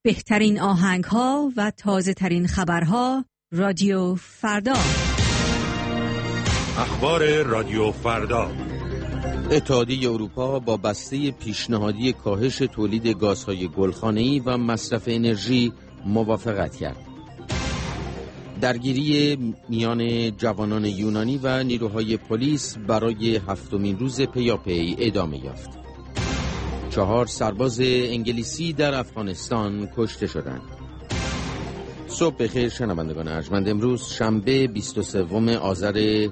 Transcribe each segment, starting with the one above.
بهترین آهنگ‌ها و تازه‌ترین خبرها رادیو فردا. اخبار رادیو فردا. اتحادیه اروپا با بسته پیشنهادی کاهش تولید گازهای گلخانه‌ای و مصرف انرژی موافقت کرد. درگیری میان جوانان یونانی و نیروهای پلیس برای 7مین روز پیاپی ادامه یافت. 4 سرباز انگلیسی در افغانستان کشته شدند. صبح بخیر شنوندگان ارجمند. امروز شنبه 23 آذر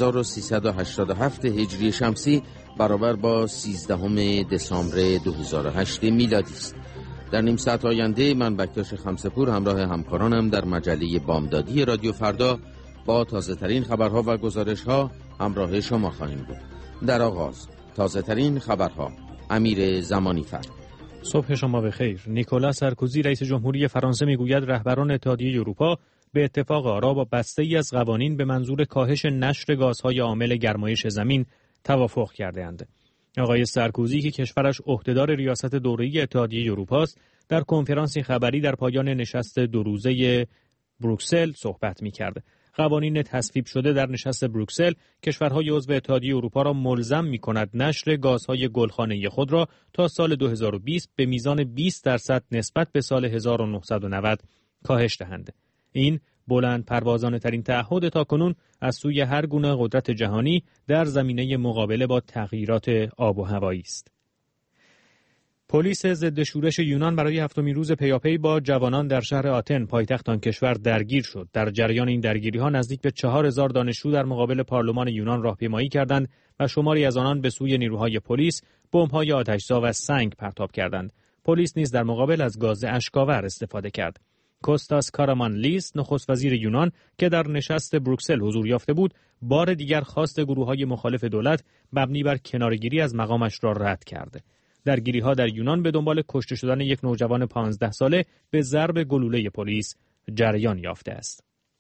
1387 هجری شمسی برابر با 13 دسامبر 2008 میلادی است. در نیم ساعت آینده من بکتاش خمسپور همراه همکارانم در مجله بامدادی رادیو فردا با تازه ترین خبرها و گزارش ها همراه شما خواهیم بود. در آغاز تازه ترین خبرها. امیر زمانی فر. صبح شما بخیر. نیکولا سارکوزی رئیس جمهوری فرانسه میگوید رهبران اتحادیه اروپا به اتفاق آرا با بسته‌ای از قوانین به منظور کاهش نشر گازهای عامل گرمایش زمین توافق کرده‌اند. آقای سارکوزی که کشورش عهدهدار ریاست دوره‌ای اتحادیه اروپا است، در کنفرانسی خبری در پایان نشست 2 روزه بروکسل صحبت می‌کرد. قوانین تصویب شده در نشست بروکسل کشورهای عضو اتحادیه اروپا را ملزم می‌کند نشر گازهای گلخانه‌ای خود را تا سال 2020 به میزان 20% نسبت به سال 1990 کاهش دهند. این بلند پروازانه ترین تعهد تاکنون از سوی هر گونه قدرت جهانی در زمینه مقابله با تغییرات آب و هوایی است. پلیس ضد شورش یونان برای 7مین روز پیاپی با جوانان در شهر آتن پایتخت آن کشور درگیر شد. در جریان این درگیری‌ها نزدیک به 4000 دانشجو در مقابل پارلمان یونان راهپیمایی کردند و شماری از آنان به سوی نیروهای پلیس بمب‌های آتش‌زا و سنگ پرتاب کردند. پلیس نیز در مقابل از گاز اشک‌آور استفاده کرد. کوستاس کارامانلیس نخست وزیر یونان که در نشست بروکسل حضور یافته بود، بار دیگر خواست گروه‌های مخالف دولت مبنی بر کناره‌گیری از مقامش را رد کرد. درگیری‌ها در یونان به دنبال کشته شدن یک نوجوان 15 ساله به ضرب گلوله پلیس جریان یافته است.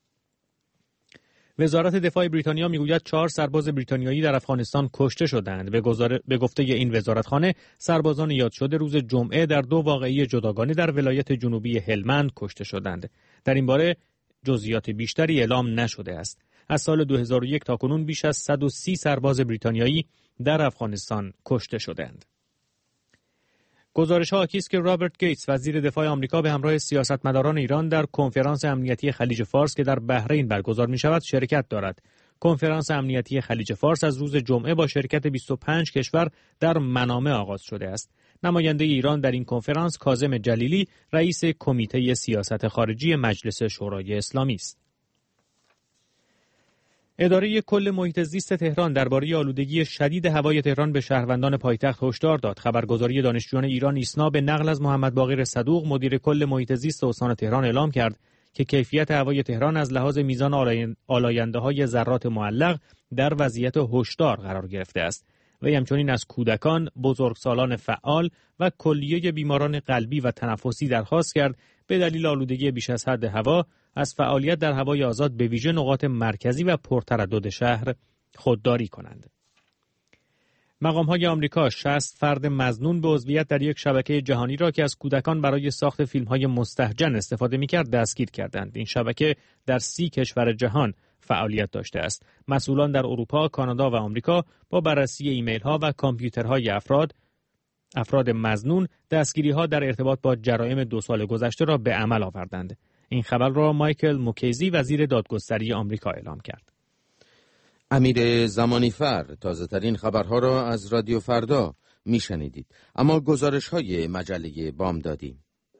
وزارت دفاع بریتانیا میگوید 4 سرباز بریتانیایی در افغانستان کشته شدند. به گفته این وزارتخانه، سربازان یاد شده روز جمعه در 2 واقعه جداگانه در ولایت جنوبی هلمند کشته شدند. در این باره جزئیات بیشتری اعلام نشده است. از سال 2001 تا کنون بیش از 130 سرباز بریتانیایی در افغانستان کشته شدند. گزارش‌ها حاکی است که رابرت گیتس وزیر دفاع آمریکا به همراه سیاستمداران ایران در کنفرانس امنیتی خلیج فارس که در بحرین برگزار می‌شود شرکت دارد. کنفرانس امنیتی خلیج فارس از روز جمعه با شرکت 25 کشور در منامه آغاز شده است. نماینده ایران در این کنفرانس کاظم جلیلی رئیس کمیته سیاست خارجی مجلس شورای اسلامی است. اداره کل محیط زیست تهران درباره آلودگی شدید هوای تهران به شهروندان پایتخت هشدار داد. خبرگزاری دانشجویان ایران ایسنا به نقل از محمد باقر صدوق مدیر کل محیط زیست استان تهران اعلام کرد که کیفیت هوای تهران از لحاظ میزان آلاینده‌های ذرات معلق در وضعیت هشدار قرار گرفته است. و همچنین از کودکان، بزرگسالان فعال و کلیه بیماران قلبی و تنفسی درخواست کرد به دلیل آلودگی بیش از حد هوا از فعالیت در هوای آزاد به ویژه نقاط مرکزی و پرتردد شهر خودداری کنند. مقام‌های آمریکا 60 فرد مظنون به عضویت در یک شبکه جهانی را که از کودکان برای ساخت فیلم‌های مستهجن استفاده می‌کرد دستگیر کردند. این شبکه در 30 کشور جهان فعالیت داشته است. مسئولان در اروپا، کانادا و آمریکا با بررسی ایمیل‌ها و کامپیوترهای افراد مظنون دستگیری‌ها در ارتباط با جرایم 2 سال گذشته را به عمل آوردند. این خبر را مایکل موکیزی وزیر دادگستری آمریکا اعلام کرد. امیر زمانی فر تازه ترین خبرها را از رادیو فردا میشنیدید. اما گزارش‌های مجله بامدادی.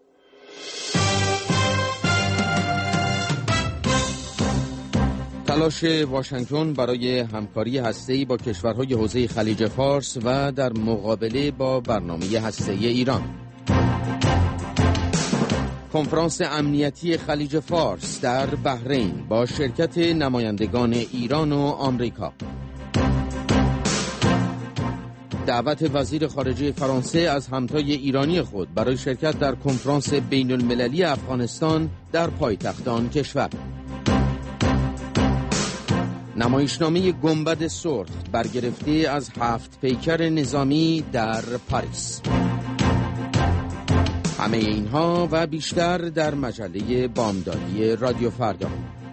تلاش واشنگتن برای همکاری هسته‌ای با کشورهای حوزه خلیج فارس و در مقابله با برنامه هسته‌ای ایران. کنفرانس امنیتی خلیج فارس در بحرین با شرکت نمایندگان ایران و آمریکا. دعوت وزیر خارجه فرانسه از همتای ایرانی خود برای شرکت در کنفرانس بین المللی افغانستان در پایتخت آن کشور. نمایشنامه گنبد سرخ برگرفته از 7 پیکر نظامی در پاریس. همه اینها و بیشتر در مجله بامدادی رادیو فردا.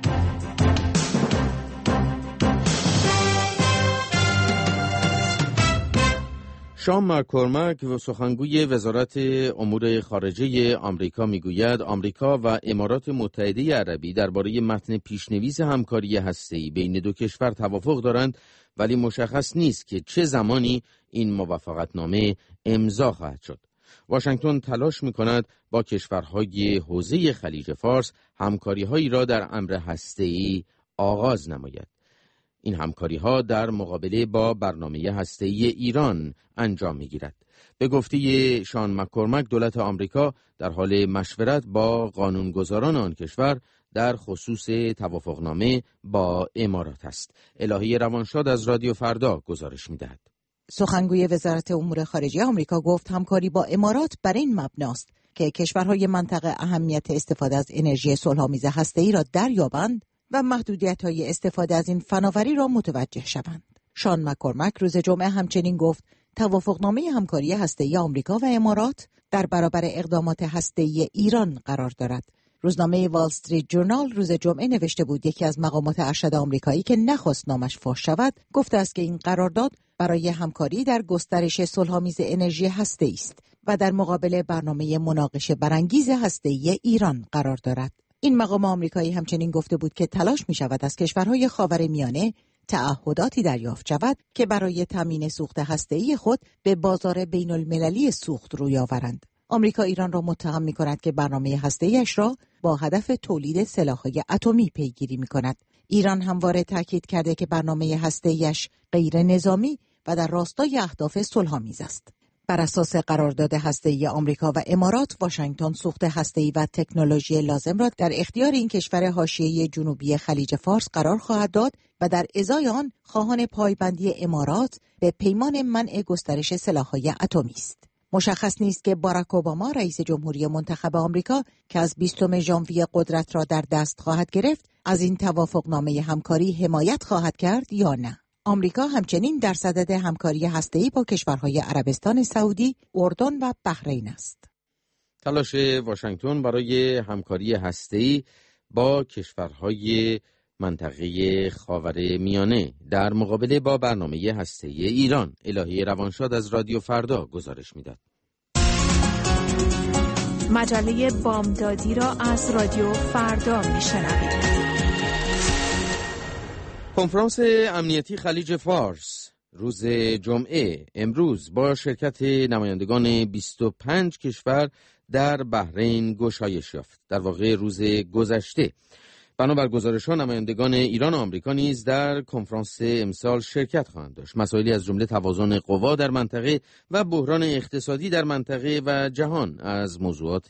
شان مک‌کورمک و سخنگوی وزارت امور خارجه آمریکا میگوید آمریکا و امارات متحده عربی درباره متن پیشنویس همکاری هسته‌ای بین دو کشور توافق دارند، ولی مشخص نیست که چه زمانی این موافقتنامه امضا خواهد شد. واشنگتن تلاش می‌کند با کشورهای حوزه خلیج فارس همکاری‌هایی را در امر هسته‌ای آغاز نماید. این همکاری‌ها در مقابله با برنامه هسته‌ای ایران انجام می‌گیرد. به گفته شان مک‌کورمک، دولت آمریکا در حال مشورت با قانونگذاران آن کشور در خصوص توافقنامه با امارات است. الهی روانشاد از رادیو فردا گزارش می‌دهد. سخنگوی وزارت امور خارجه آمریکا گفت همکاری با امارات بر این مبناست که کشورهای منطقه اهمیت استفاده از انرژی صلح‌آمیز هسته‌ای را دریابند و محدودیت‌های استفاده از این فناوری را متوجه شوند. شان مک‌کورمک روز جمعه همچنین گفت توافقنامه همکاری هسته‌ای آمریکا و امارات در برابر اقدامات هسته‌ای ایران قرار دارد. روزنامه وال استریت جورنال روز جمعه نوشته بود یکی از مقامات ارشد آمریکایی که نخواست نامش فاش شود گفته است که این قرارداد برای همکاری در گسترش صلح‌آمیز انرژی هسته‌ای است و در مقابل برنامه مناقشه برانگیز هسته‌ای ایران قرار دارد. این مقام آمریکایی همچنین گفته بود که تلاش می شود از کشورهای خاورمیانه تعهداتی دریافت شود که برای تامین سوخت هسته‌ای خود به بازار بین المللی سوخت روی آورند. آمریکا ایران را متهم می کند که برنامه هسته‌ایش را با هدف تولید سلاح‌های اتمی پیگیری می کند. ایران همواره تاکید کرده که برنامه هسته‌ایش غیر نظامی و در راستای اهداف صلح‌آمیز است. بر اساس قرارداد هسته‌ای آمریکا و امارات، واشنگتن سوخت هسته‌ای و تکنولوژی لازم را در اختیار این کشور حاشیه‌ای جنوبی خلیج فارس قرار خواهد داد و در ازای آن خواهان پایبندی امارات به پیمان منع گسترش سلاح‌های اتمی است. مشخص نیست که باراک اوباما رئیس جمهوری منتخب آمریکا که از 20 ژانویه قدرت را در دست خواهد گرفت، از این توافقنامه همکاری حمایت خواهد کرد یا نه. آمریکا همچنین در صدد همکاری هسته‌ای با کشورهای عربستان سعودی، اردن و بحرین است. تلاش واشنگتن برای همکاری هسته‌ای با کشورهای منطقه خاورمیانه در مقابله با برنامه هسته‌ای ایران. الهی روانشاد از رادیو فردا گزارش می‌داد. مجله بامدادی را از رادیو فردا می‌شنوید. کنفرانس امنیتی خلیج فارس روز جمعه امروز با شرکت نمایندگان 25 کشور در بحرین گشایش یافت. در واقع روز گذشته. بنابر گزارش‌ها نمایندگان ایران و آمریکا نیز در کنفرانس امسال شرکت خواهند داشت. مسائلی از جمله توازن قوا در منطقه و بحران اقتصادی در منطقه و جهان از موضوعات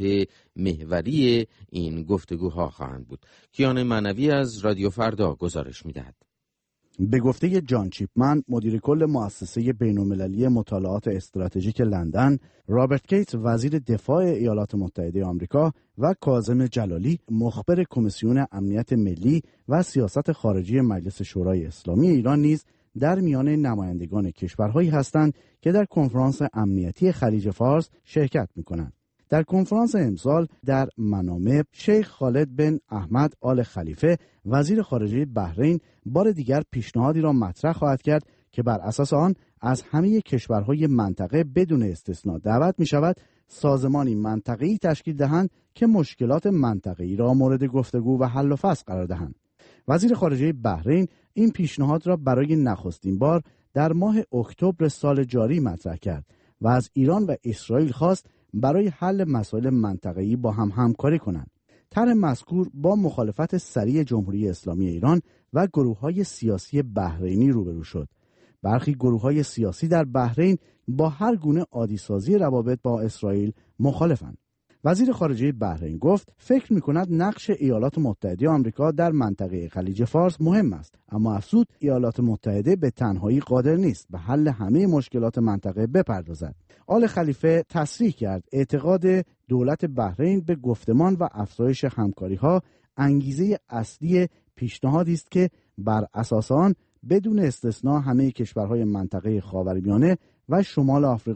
محوری این گفتگوها خواهند بود. کیان معنوی از رادیو فردا گزارش می‌دهد. به گفته جان چیپمن، مدیر کل مؤسسه بین‌المللی مطالعات استراتژیک لندن، رابرت کیت وزیر دفاع ایالات متحده آمریکا و کاظم جلالی مخبر کمیسیون امنیت ملی و سیاست خارجی مجلس شورای اسلامی ایران نیز در میان نمایندگان کشورهایی هستند که در کنفرانس امنیتی خلیج فارس شرکت می‌کنند. در کنفرانس امسال در منامه، شیخ خالد بن احمد آل خلیفه وزیر خارجه بحرین بار دیگر پیشنهادی را مطرح خواهد کرد که بر اساس آن از همه کشورهای منطقه بدون استثناء دعوت می شود سازمانی منطقه‌ای تشکیل دهند که مشکلات منطقه‌ای را مورد گفتگو و حل و فصل قرار دهند. وزیر خارجه بحرین این پیشنهاد را برای نخستین بار در ماه اکتبر سال جاری مطرح کرد و از ایران و اسرائیل خواست برای حل مسائل منطقه‌ای با هم همکاری کنند. طرح مذکور با مخالفت سریع جمهوری اسلامی ایران و گروه‌های سیاسی بحرینی روبرو شد. برخی گروه‌های سیاسی در بحرین با هر گونه عادی‌سازی روابط با اسرائیل مخالفند. وزیر خارجه بحرین گفت فکر می‌کند نقش ایالات متحده آمریکا در منطقه خلیج فارس مهم است، اما افزود ایالات متحده به تنهایی قادر نیست به حل همه مشکلات منطقه بپردازد. آل خلیفه تصریح کرد اعتقاد دولت بحرین به گفتمان و افزایش همکاری‌ها انگیزه اصلی پیشنهادی است که بر اساس آن بدون استثناء همه کشورهای منطقه خاورمیانه و شمال آفریقا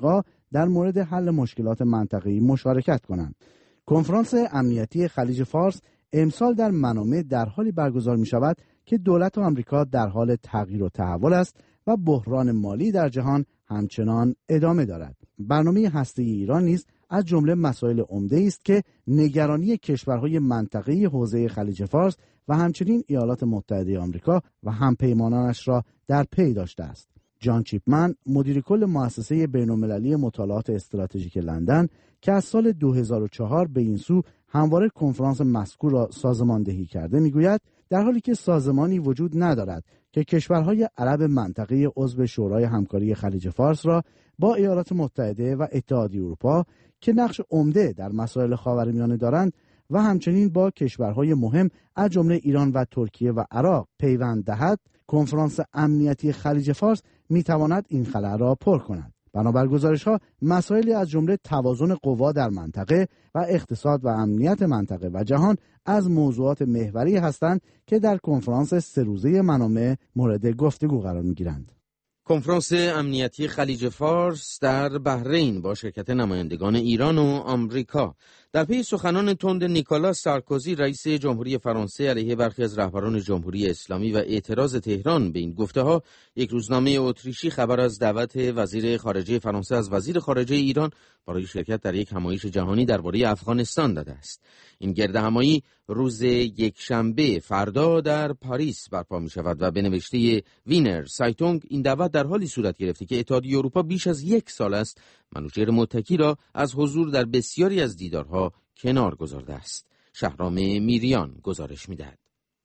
در مورد حل مشکلات منطقه‌ای مشارکت کنند. کنفرانس امنیتی خلیج فارس امسال در منامه در حالی برگزار می شود که دولت آمریکا در حال تغییر و تحول است و بحران مالی در جهان همچنان ادامه دارد. برنامه هسته‌ای ایران نیز از جمله مسائل عمده است که نگرانی کشورهای منطقه‌ای حوزه خلیج فارس و همچنین ایالات متحده آمریکا و همپیمانانش را در پی داشته است. جان چیپمن، مدیر کل مؤسسه بین‌المللی مطالعات استراتژیک لندن که از سال 2004 به این سو همواره کنفرانس مذکور را سازماندهی کرده، میگوید در حالی که سازمانی وجود ندارد که کشورهای عرب منطقه عضو شورای همکاری خلیج فارس را با ایالات متحده و اتحادیه اروپا که نقش عمده در مسائل خاورمیانه دارند و همچنین با کشورهای مهم از جمله ایران و ترکیه و عراق پیوند دهد، کنفرانس امنیتی خلیج فارس میتواند این خلأ را پر کند. بنابر گزارش‌ها مسائلی از جمله توازن قوا در منطقه و اقتصاد و امنیت منطقه و جهان از موضوعات محوری هستند که در کنفرانس 3 روزه منامه مورد گفتگو قرار می‌گیرند. کنفرانس امنیتی خلیج فارس در بحرین با شرکت نمایندگان ایران و آمریکا. در پی سخنان تند نیکولاس سارکوزی رئیس جمهوری فرانسه علیه برخی از رهبران جمهوری اسلامی و اعتراض تهران به این گفته‌ها، یک روزنامه اتریشی خبر از دعوت وزیر خارجه فرانسه از وزیر خارجه ایران برای شرکت در یک همایش جهانی درباره افغانستان داده است. این گردهمایی روز یکشنبه فردا در پاریس برپا می شود و به نوشته وینر سایتونگ این دعوت در حالی صورت گرفته که اتحادیه اروپا بیش از 1 سال است منوچهر متکی را از حضور در بسیاری از دیدارها کنار گذارده است. شهرام میریان گزارش می‌دهد.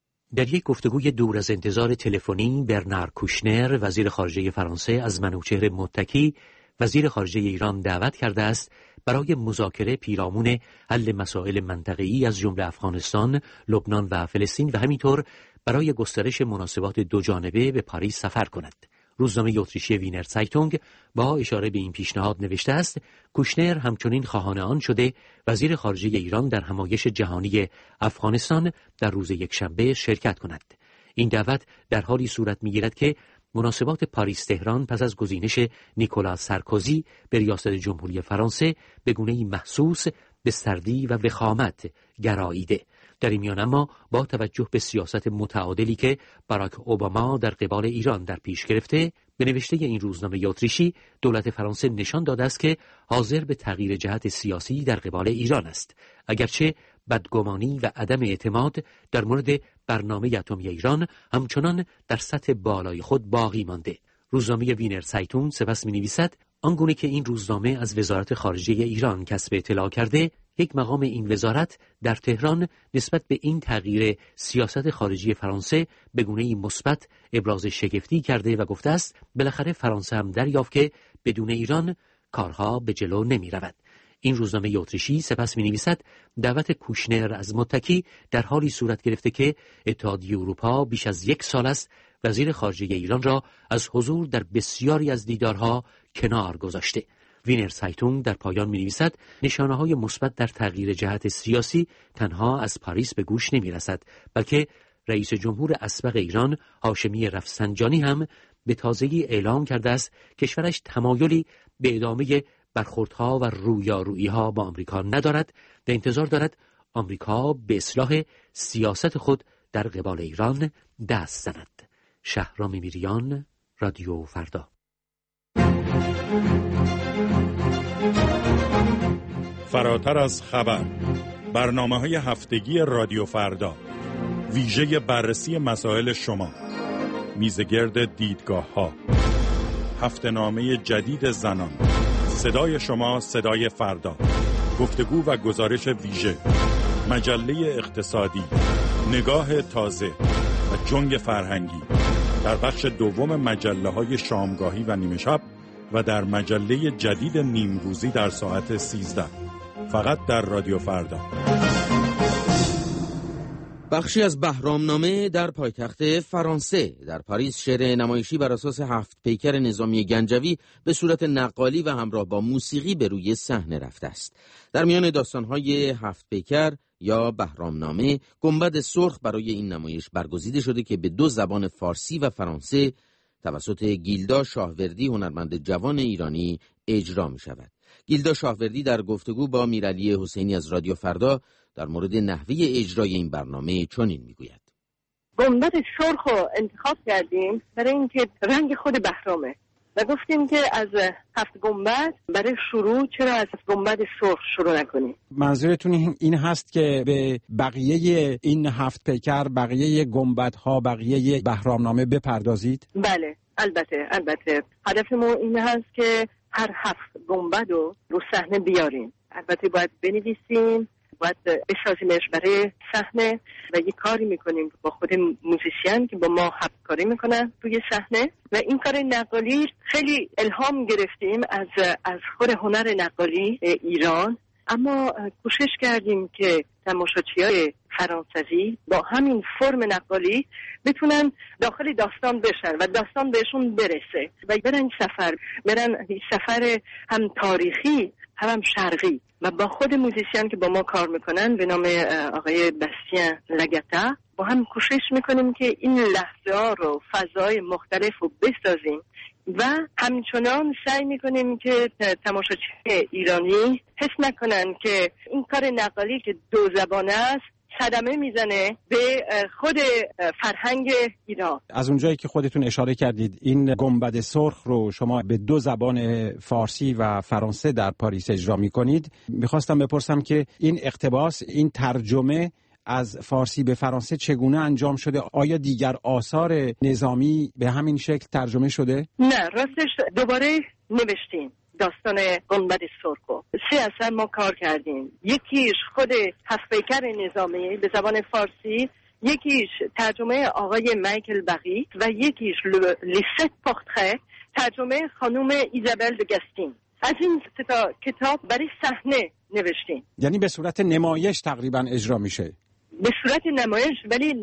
در یک گفتگوی دور از انتظار تلفنی، برنار کوشنر وزیر خارجه فرانسه از منوچهر متکی وزیر خارجه ایران دعوت کرده است برای مذاکره پیرامون حل مسائل منطقه‌ای از جمله افغانستان، لبنان و فلسطین و همینطور برای گسترش مناسبات دوجانبه به پاریس سفر کند. روزنامه اتریشی وینر سایتونگ با اشاره به این پیشنهاد نوشته است کوشنر همچنین خواهان آن شده وزیر خارجه ایران در همایش جهانی افغانستان در روز یکشنبه شرکت کند. این دعوت در حالی صورت می‌گیرد که مناسبات پاریس تهران پس از گزینش نیکولاس سارکوزی به ریاست جمهوری فرانسه به گونه‌ای محسوس به سردی و وخامت گراییده. در این میان اما با توجه به سیاست متعادلی که باراک اوباما در قبال ایران در پیش گرفته، به نوشته این روزنامه اتریشی دولت فرانسه نشان داده است که حاضر به تغییر جهت سیاسی در قبال ایران است، اگرچه بدگمانی و عدم اعتماد در مورد برنامه اتمی ایران همچنان در سطح بالای خود باقی مانده. روزنامه وینر سایتون سپس می‌نویسد آنگونه که این روزنامه از وزارت خارجه ایران کسب اطلاع کرده، یک مقام این وزارت در تهران نسبت به این تغییر سیاست خارجی فرانسه به گونه‌ای مثبت ابراز شگفتی کرده و گفته است بالاخره فرانسه هم دریافت که بدون ایران کارها به جلو نمی‌رود. این روزنامه اتریشی سپس می‌نویسد دعوت کوشنر از متکی در حالی صورت گرفته که اتحادیه اروپا بیش از 1 سال است وزیر خارجه ایران را از حضور در بسیاری از دیدارها کنار گذاشته. وینر سایتونگ در پایان می‌نویسد نشانه‌های مثبت در تغییر جهت سیاسی تنها از پاریس به گوش نمی‌رسد، بلکه رئیس جمهور اسبق ایران هاشمی رفسنجانی هم به تازگی اعلام کرده است کشورش تمایلی به ادامه برخوردها و رویارویی‌ها با آمریکا ندارد و انتظار دارد آمریکا به اصلاح سیاست خود در قبال ایران دست زند. شهرام میریان، رادیو فردا. فراتر از خبر، برنامه‌های هفتگی رادیو فردا، ویژه بررسی مسائل شما، میزگرد دیدگاه‌ها، هفته‌نامه جدید زنان، صدای شما صدای فردا، گفتگو و گزارش ویژه، مجله اقتصادی، نگاه تازه و جنگ فرهنگی در بخش دوم مجله‌های شامگاهی و نیمه شب و در مجله جدید نیمروزی در ساعت 13، فقط در رادیو فردا. بخشی از بهرامنامه در پایتخت فرانسه. در پاریس شعر نمایشی بر اساس 7 پیکر نظامی گنجوی به صورت نقالی و همراه با موسیقی به روی صحنه رفته است. در میان داستان‌های 7 پیکر یا بهرامنامه، گنبد سرخ برای این نمایش برگزیده شده که به 2 زبان فارسی و فرانسه توسط گیلدا شاهوردی هنرمند جوان ایرانی اجرا می شود. گیلدا شاهوردی در گفتگو با میرعلی حسینی از رادیو فردا در مورد نحوه اجرای این برنامه چنین میگوید. گنبد سرخ رو انتخاب کردیم برای اینکه رنگ خود بهرامه و گفتیم که از 7 گنبد برای شروع چرا از گنبد سرخ شروع نکنیم. منظورتون این هست که به بقیه این 7 پیکر، بقیه گنبدها، بقیه بهرامنامه بپردازید؟ بله، البته هدف ما این هست که هر 7 گنبد رو صحنه بیاریم. البته باید بنویسیم، باید بسازیمش برای صحنه و یه کاری میکنیم با خود موزیسین که با ما همکاری میکنن توی صحنه و این کار نقالی خیلی الهام گرفتیم از خود هنر نقالی ایران، اما کوشش کردیم که تماشاچیای فرانسوی با همین فرم نقالی بتونن داخل داستان بشن و داستان بهشون برسه و برن سفر هم تاریخی هم شرقی و با خود موزیسین که با ما کار میکنن به نام آقای بستین لگتا با هم کوشش میکنیم که این لحظه ها رو فضای مختلف رو بسازیم و همچنان سعی میکنیم که تماشاچی ایرانی حس نکنن که این کار نقالی که 2 زبانه است صدمه میزنه به خود فرهنگ ایران. از اونجایی که خودتون اشاره کردید این گنبد سرخ رو شما به 2 زبان فارسی و فرانسه در پاریس اجرا میکنید، میخواستم بپرسم که این اقتباس، این ترجمه از فارسی به فرانسه چگونه انجام شده؟ آیا دیگر آثار نظامی به همین شکل ترجمه شده؟ نه، راستش دوباره نوشتیم داستان گنبد سرخو. 3 اثر ما کار کردیم. یکیش خود 7 پیکر نظامی به زبان فارسی، یکیش ترجمه آقای مایکل بقی و یکیش لیست پورتره ترجمه خانم ایزابل دگستین. از این 3 کتاب برای صحنه نوشتیم. یعنی به صورت نمایش تقریبا اجرا میشه؟ به صورت نمایش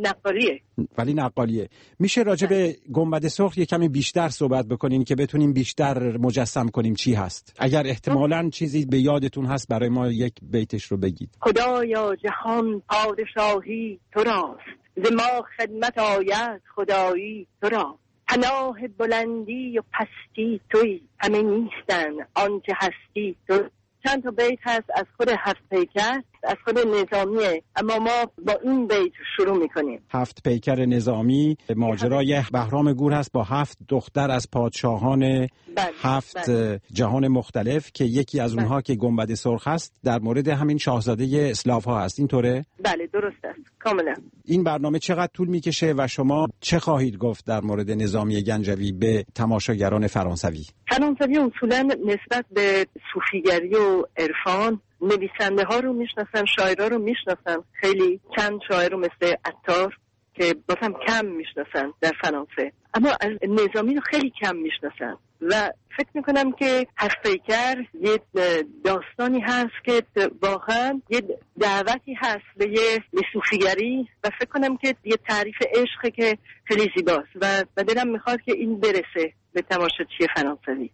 ولی نقالیه. میشه راجع به گنبد سرخ یه کمی بیشتر صحبت بکنین که بتونیم بیشتر مجسم کنیم چی هست؟ اگر احتمالاً چیزی به یادتون هست برای ما یک بیتش رو بگید. خدایا جهان پادشاهی تو راست، ز ما خدمت آید خدایی تو را. پناه بلندی و پستی تویی، همه نیستن آنچه هستی تو. چند تا بیت هست از خود 7 پیکر، از خود نظامیه، اما ما با این بیت شروع میکنیم. 7 پیکر نظامی ماجرای بهرام گور هست با 7 دختر از پادشاهان 7 جهان مختلف که یکی از اونها که گنبد سرخ هست در مورد همین شاهزاده اسلاف ها هست. اینطوره؟ بله درست است، کاملا. این برنامه چقدر طول میکشه و شما چه خواهید گفت در مورد نظامی گنجوی به تماشاگران فرانسوی؟ فرانسوی اصولا نسبت به صوفیگری و عرفان نویسنده ها رو میشناسن، شاعرها رو میشناسن، خیلی چند شاعر رو مثل عطار که بازم کم میشناسن در فرانسه، اما نظامی رو خیلی کم میشناسن و فکر میکنم که 7 پیکر یه داستانی هست که واقعا یه دعوتی هست به یه صوفیگری و فکر کنم که یه تعریف عشقه که خیلی زیباست و دلم میخواد که این برسه به تماشاچی فرانسوی.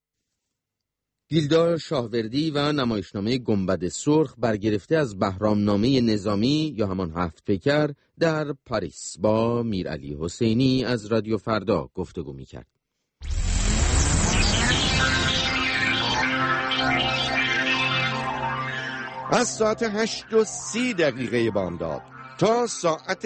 گیلدا شاهوردی و نمایشنامه گنبد سرخ برگرفته از بهرامنامه نظامی یا همان 7 پیکر در پاریس با میرعلی حسینی از رادیو فردا گفتگو می‌کرد. از ساعت 8:30 بامداد تا ساعت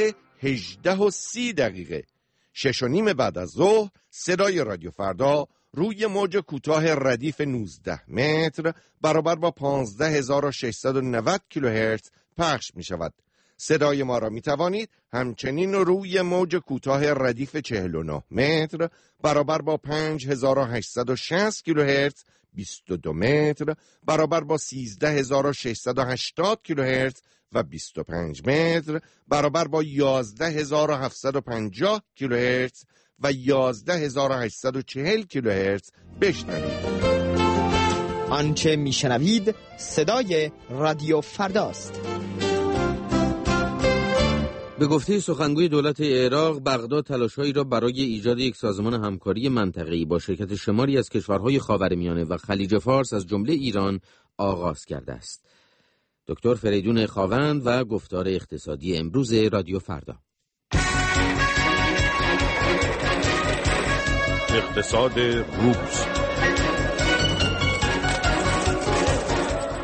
18:30 6:30 بعد از ظهر صدای رادیو فردا روی موج کوتاه ردیف 19 متر برابر با 15690 کیلوهرتز پخش می شود. صدای ما را می توانید همچنین روی موج کوتاه ردیف 49 متر برابر با 5860 کیلوهرتز 22 متر برابر با 13680 کیلوهرتز و 25 متر برابر با 11750 کیلوهرتز و 11840 کیلوهرتز بشنوید. آنچه میشنوید صدای رادیو فرداست. به گفته سخنگوی دولت عراق، بغداد تلاش‌هایی را برای ایجاد یک سازمان همکاری منطقه‌ای با شرکت شماری از کشورهای خاورمیانه و خلیج فارس از جمله ایران آغاز کرده است. دکتر فریدون خاوند و گفتار اقتصادی امروز رادیو فردا. اقتصاد روز.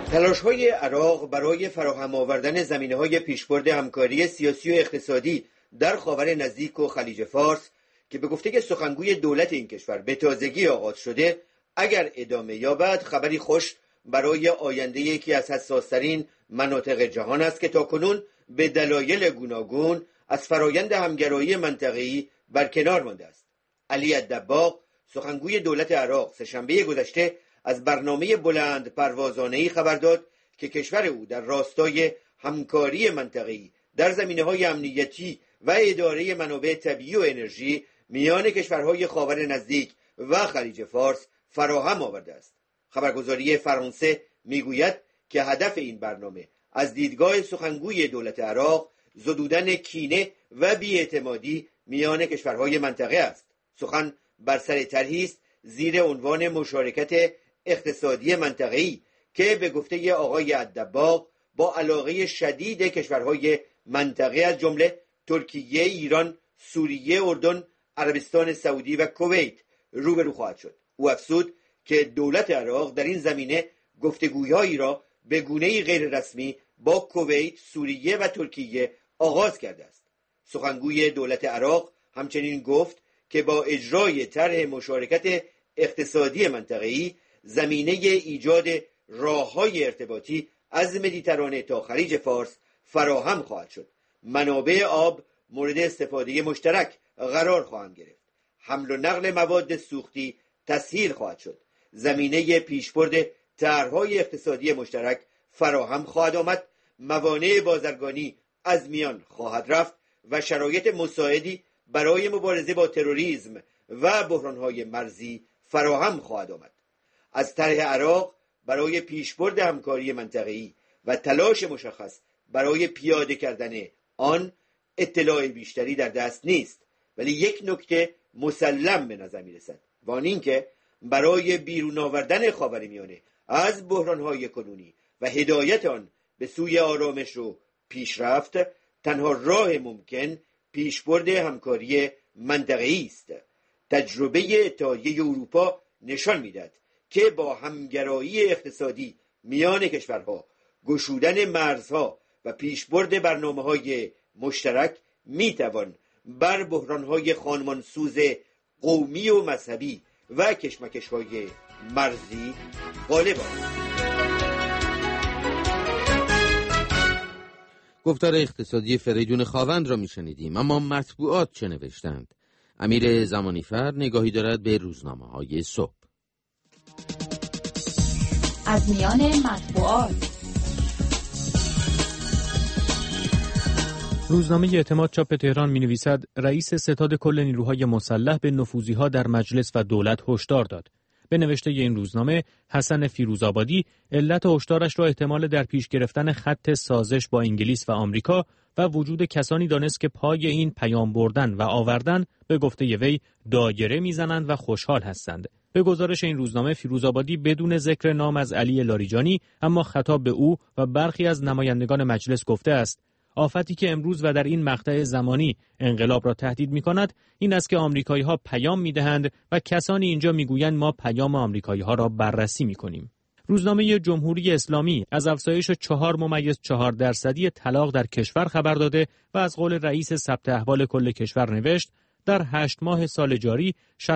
تلاش‌های عراق برای فراهم آوردن زمینه‌های پیشبرد همکاری سیاسی و اقتصادی در خاور نزدیک و خلیج فارس که به گفته سخنگوی دولت این کشور به تازگی آغاز شده، اگر ادامه یابد خبری خوش برای آینده یکی از حساس‌ترین مناطق جهان است که تاکنون به دلایل گوناگون از فرایند همگرایی منطقه‌ای برکنار مانده است. علی الدباغ سخنگوی دولت عراق سه‌شنبه گذشته از برنامه بلند پروازانه‌ای خبر داد که کشور او در راستای همکاری منطقه‌ای در زمینه‌های امنیتی و اداره منابع طبیعی و انرژی میان کشورهای خاور نزدیک و خلیج فارس فراهم آورده است. خبرگزاری فرانسه میگوید که هدف این برنامه از دیدگاه سخنگوی دولت عراق زدودن کینه و بی‌اعتمادی میان کشورهای منطقه است. سخن بر سر طرحی است زیر عنوان مشارکت اقتصادی منطقه‌ای که به گفته آقای الدباغ با علاقه شدید کشورهای منطقه از جمله ترکیه، ایران، سوریه، اردن، عربستان سعودی و کویت روبرو خواهد شد. او افزود که دولت عراق در این زمینه گفتگوی‌هایی را به گونه‌ای غیر رسمی با کویت، سوریه و ترکیه آغاز کرده است. سخنگوی دولت عراق همچنین گفت که با اجرای طرح مشارکت اقتصادی منطقه‌ای زمینه ایجاد راه‌های ارتباطی از مدیترانه تا خلیج فارس فراهم خواهد شد. منابع آب مورد استفاده مشترک قرار خواهند گرفت. حمل و نقل مواد سوختی تسهیل خواهد شد. زمینه پیشبرد طرح‌های اقتصادی مشترک فراهم خواهد آمد. موانع بازرگانی از میان خواهد رفت و شرایط مساعدی برای مبارزه با تروریسم و بحران‌های مرزی فراهم خواهد آمد. از طرح عراق برای پیشبرد همکاری منطقه‌ای و تلاش مشخص برای پیاده کردن آن اطلاع بیشتری در دست نیست، ولی یک نکته مسلم به نظر می‌رسد و آن این که برای بیرون آوردن خاورمیانه از بحران‌های کنونی و هدایت آن به سوی آرامش و پیشرفت تنها راه ممکن پیشبرد همکاری منطقه‌ای است. تجربه اتحادیه اروپا نشان می‌دهد که با همگرایی اقتصادی میان کشورها، گشودن مرزها و پیشبرد برنامه‌های مشترک می‌توان بر بحران‌های خانمانسوز قومی و مذهبی و کشمکش‌های مرزی غالب آمد. گفتار اقتصادی فریدون خاوند را میشنیدیم. اما مطبوعات چه نوشتند؟ امیر زمانیفر نگاهی دارد به روزنامه‌های صبح. از میان مطبوعات روزنامه اعتماد چاپ تهران می‌نویسد رئیس ستاد کل نیروهای مسلح به نفوذی‌ها در مجلس و دولت هشدار داد. به نوشته این روزنامه، حسن فیروزآبادی علت هشدارش را احتمال در پیش گرفتن خط سازش با انگلیس و آمریکا و وجود کسانی دانست که پای این پیام بردن و آوردن به گفته وی دایره میزنند و خوشحال هستند. به گزارش این روزنامه، فیروزآبادی بدون ذکر نام از علی لاریجانی اما خطاب به او و برخی از نمایندگان مجلس گفته است آفتی که امروز و در این مقطع زمانی انقلاب را تهدید می‌کند این است که آمریکایی‌ها پیام می‌دهند و کسانی اینجا می‌گویند ما پیام آمریکایی‌ها را بررسی می‌کنیم. روزنامه جمهوری اسلامی از افزایش 4.4% طلاق در کشور خبر داده و از قول رئیس ثبت احوال کل کشور نوشت در 8 ماه سال جاری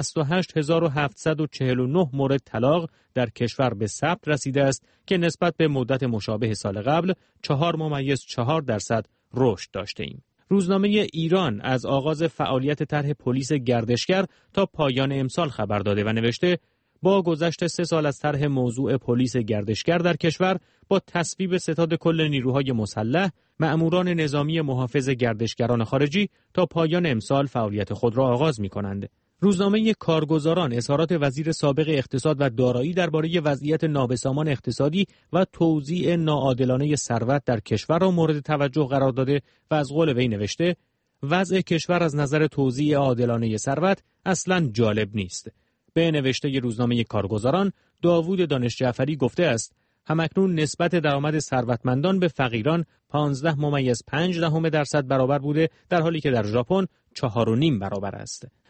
68749 مورد طلاق در کشور به ثبت رسیده است که نسبت به مدت مشابه سال قبل 4.4% رشد داشته ایم. روزنامه ایران از آغاز فعالیت طرح پلیس گردشگر تا پایان امسال خبر داده و نوشته با گذشت 3 سال از طرح موضوع پلیس گردشگر در کشور با تصویب ستاد کل نیروهای مسلح، مأموران نظامی محافظ گردشگران خارجی تا پایان امسال فعالیت خود را آغاز می‌کنند. روزنامه کارگزاران اظهارات وزیر سابق اقتصاد و دارایی درباره وضعیت نابسامان اقتصادی و توزیع ناعادلانه ثروت در کشور را مورد توجه قرار داده و از قول وی نوشته وضع کشور از نظر توزیع عادلانه ثروت اصلاً جالب نیست. به نوشته روزنامه کارگزاران، داوود دانش جعفری گفته است همکنون نسبت درآمد ثروتمندان به فقیران 15.5% برابر بوده در حالی که در ژاپن 4.5 برابر است.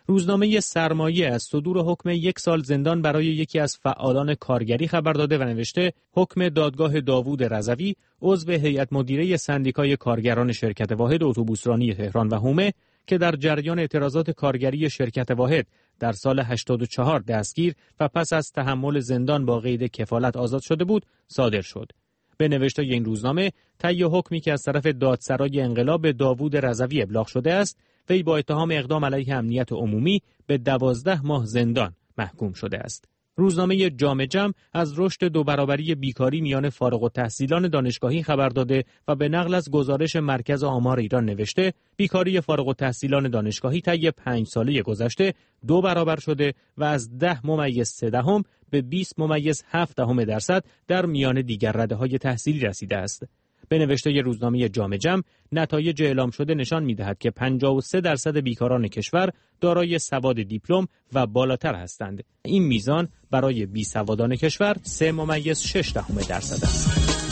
روزنامه سرمایه از صدور حکم 1 سال زندان برای یکی از فعالان کارگری خبر داده و نوشته حکم دادگاه داوود رضوی عضو هیئت مدیره سندیکای کارگران شرکت واحد اتوبوسرانی تهران و حومه که در جریان اعتراضات کارگری شرکت واحد در سال 84 دستگیر و پس از تحمل زندان با قید کفالت آزاد شده بود صادر شد. به نوشته این روزنامه طی حکمی که از طرف دادسرای انقلاب به داوود رضوی ابلاغ شده است، وی با اتهام اقدام علیه امنیت عمومی به 12 ماه زندان محکوم شده است. روزنامه جامع جم از رشد 2 برابری بیکاری میان فارغ التحصیلان دانشگاهی خبر داده و به نقل از گزارش مرکز آمار ایران نوشته بیکاری فارغ التحصیلان دانشگاهی طی 5 ساله گذشته 2 برابر شده و از 10.3 به 20.7% در میان دیگر رده‌های تحصیلی رسیده است. به نوشته روزنامه جامع جم، نتایج اعلام شده نشان می‌دهد که 53% بیکاران کشور دارای سواد دیپلم و بالاتر هستند. این میزان برای بیسوادان کشور 3.6% است.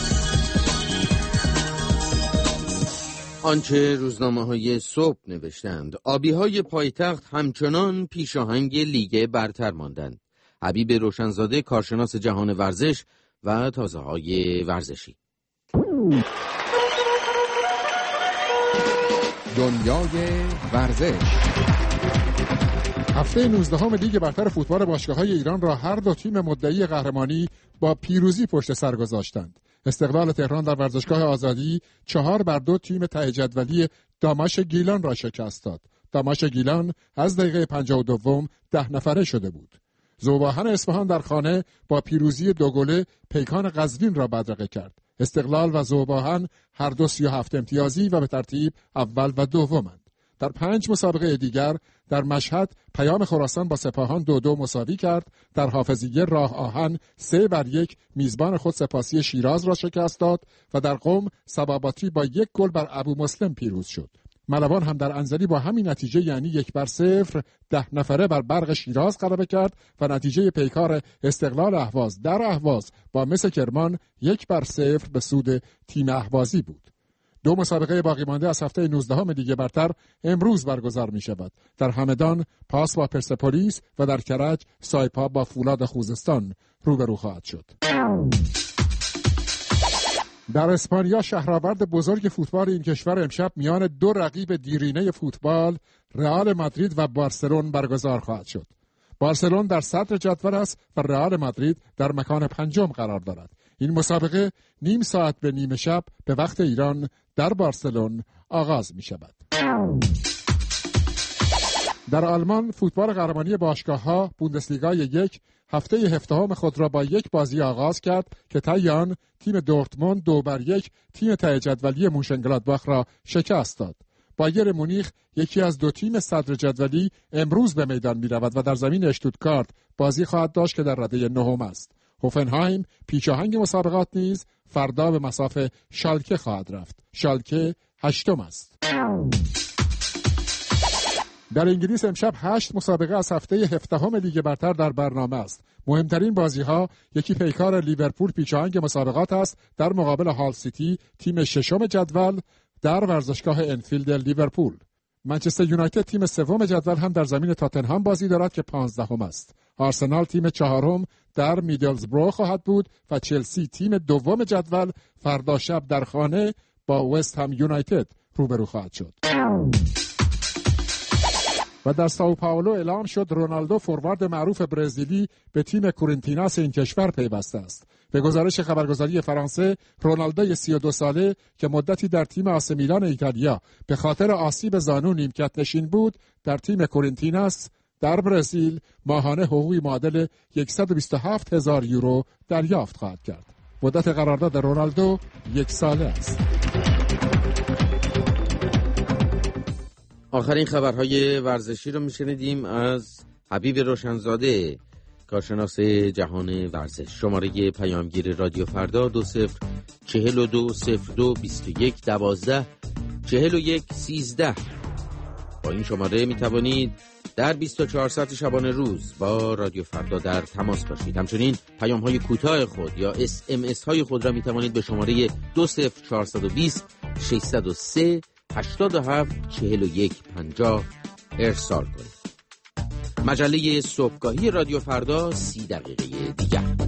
آنچه روزنامه‌های صبح نوشتند، آبی‌های پایتخت همچنان پیشاهنگ لیگ برتر ماندند. حبیب روشنزاده، کارشناس جهان ورزش و تازه‌های ورزشی. دنیای ورزش. هفته 19 لیگ برتر فوتبال باشگاه‌های ایران را هر دو تیم مدعی قهرمانی با پیروزی پشت سر گذاشتند. استقلال تهران در ورزشگاه آزادی 4-2 تیم ته جدولی داماش گیلان را شکست داد. داماش گیلان از دقیقه 52 10 نفره شده بود. ذوباهن اصفهان در خانه با پیروزی 2 گله پیکان قزوین را بدرقه کرد. استقلال و ذوباهن هر دو 37 امتیازی و به ترتیب اول و دومند. در 5 مسابقه دیگر در مشهد پیام خراسان با سپاهان 2-2 مساوی کرد. در حافظیه راه آهن 3-1 میزبان خود سپاسی شیراز را شکست داد و در قم سباباتی با 1 گل بر ابو مسلم پیروز شد. ملوان هم در انزلی با همین نتیجه یعنی 1-0 10 نفره بر برق شیراز غلبه کرد و نتیجه پیکار استقلال اهواز در اهواز با مس کرمان 1-0 به سود تیم اهوازی بود. 2 مسابقه باقی مانده از هفته 19 لیگ برتر امروز برگزار می شود. در همدان پاس با پرسپولیس و در کرج سایپا با فولاد خوزستان روبرو خواهد شد. در اسپانیا شهرآورد بزرگ فوتبال این کشور امشب میان 2 رقیب دیرینه فوتبال رئال مادرید و بارسلون برگزار خواهد شد. بارسلون در صدر جدول است و رئال مادرید در مکان 5 قرار دارد. این مسابقه نیم ساعت به نیمه شب به وقت ایران در بارسلون آغاز می شود. در آلمان فوتبال قهرمانی باشگاه‌ها بوندسلیگا 1 هفته 17 خود را با 1 بازی آغاز کرد که طی آن تیم دورتموند 2-1 تیم ته جدولی موشنگلادباخ را شکست داد. بایر مونیخ یکی از 2 تیم صدر جدولی امروز به میدان می رود و در زمین اشتوتگارت بازی خواهد داشت که در رده 9 است. هوفنهایم پیشاهنگ مسابقات نیز فردا به مصاف شالکه خواهد رفت. شالکه 8 است. در انگلیس امشب 8 مسابقه از هفته 17 لیگ برتر در برنامه است. مهمترین بازی‌ها یکی پیکار لیورپول پیشاهنگ مسابقات است در مقابل هال سیتی تیم 6 جدول در ورزشگاه انفیلد لیورپول. منچستر یونایتد تیم 3 جدول هم در زمین تاتنهام بازی دارد که 15 است. آرسنال تیم 4 در میدلزبرو خواهد بود و چلسی تیم 2 جدول فردا شب در خانه با وست هم یونایتد روبرو خواهد شد. و در ساو پائولو اعلام شد رونالدو فوروارد معروف برزیلی به تیم کورنتیناس این کشور پیوسته است. به گزارش خبرگزاری فرانسه رونالدو 32 ساله که مدتی در تیم آس میلان ایتالیا به خاطر آسیب زانو نیمکت نشین بود در تیم کورنتیناس در برزیل ماهانه حقوقی معادل 127,000 یورو دریافت خواهد کرد. مدت قرارداد رونالدو 1 ساله است. آخرین خبرهای ورزشی رو میشنیدیم از حبیب روشنزاده، کارشناس جهان ورزش. شماره پیامگیر رادیو فردا 20420221124113. با این شماره میتوانید در 24 ساعت شبانه روز با رادیو فردا در تماس باشید. همچنین پیام‌های کوتاه خود یا SMS های خود را میتوانید به شماره 20420 603 87 41 50 ارسال کنید. مجله صبحگاهی رادیو فردا 30 دقیقه دیگر.